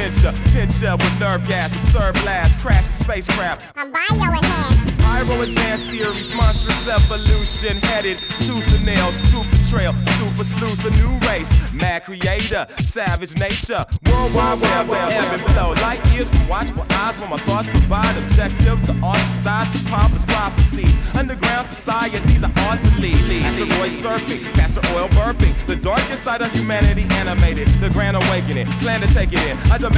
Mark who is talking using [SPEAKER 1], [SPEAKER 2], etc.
[SPEAKER 1] pincher with nerve gas, absurd blast, crashing spacecraft.
[SPEAKER 2] I'm bio-enhanced.
[SPEAKER 1] Pyro advanced series, monstrous evolution, headed tooth and nail, scoop the trail, super sleuth, a new race, mad creator, savage nature, worldwide web, ebb and flow, light years from watchful eyes when my thoughts provide objectives, the ostracized, the pompous prophecies, underground societies are hard to lead, asteroid surfing, castor oil burping, the darkest side of humanity animated, the grand awakening, plan to take it in, I demand